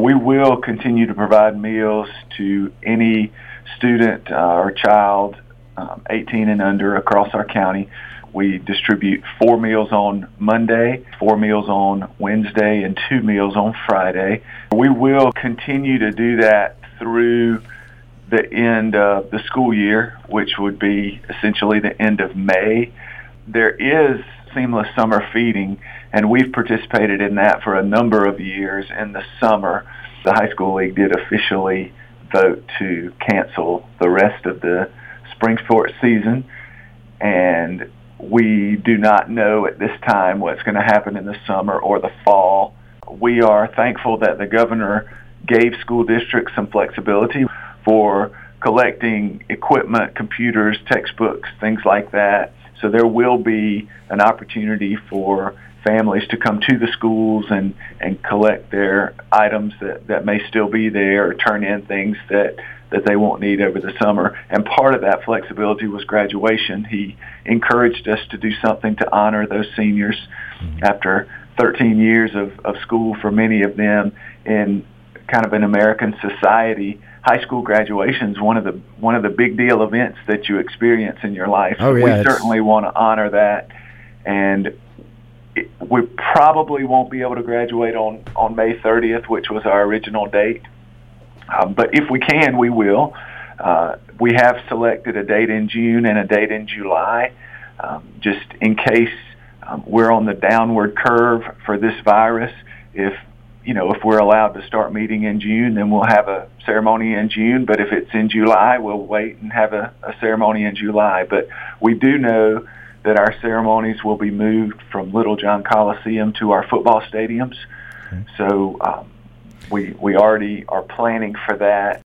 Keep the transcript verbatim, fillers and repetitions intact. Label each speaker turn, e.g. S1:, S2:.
S1: we will continue to provide meals to any student uh, or child um, eighteen and under across our county. We distribute four meals on Monday, four meals on Wednesday, and two meals on Friday. We will continue to do that through the end of the school year, which would be essentially the end of May. There is seamless summer feeding, and we've participated in that for a number of years. In the summer, the high school league did officially vote to cancel the rest of the spring sports season, and we do not know at this time what's going to happen in the summer or the fall. We are thankful that the governor gave school districts some flexibility for collecting equipment, computers, textbooks, things like that. So there will be an opportunity for families to come to the schools and, and collect their items that, that may still be there, or turn in things that, that they won't need over the summer. And part of that flexibility was graduation. He encouraged us to do something to honor those seniors mm-hmm. after thirteen years of, of school for many of them in kind of an American society. High school graduation is one of the one of the big deal events that you experience in your life.
S2: Oh, yeah,
S1: we
S2: it's...
S1: certainly want to honor that, and it, we probably won't be able to graduate on, on May thirtieth, which was our original date. Um, but if we can, we will. Uh, we have selected a date in June and a date in July, um, just in case um, we're on the downward curve for this virus. If you know, if we're allowed to start meeting in June, then we'll have a ceremony in June. But if it's in July, we'll wait and have a, a ceremony in July. But we do know that our ceremonies will be moved from Littlejohn Coliseum to our football stadiums. Okay. So um, we we already are planning for that.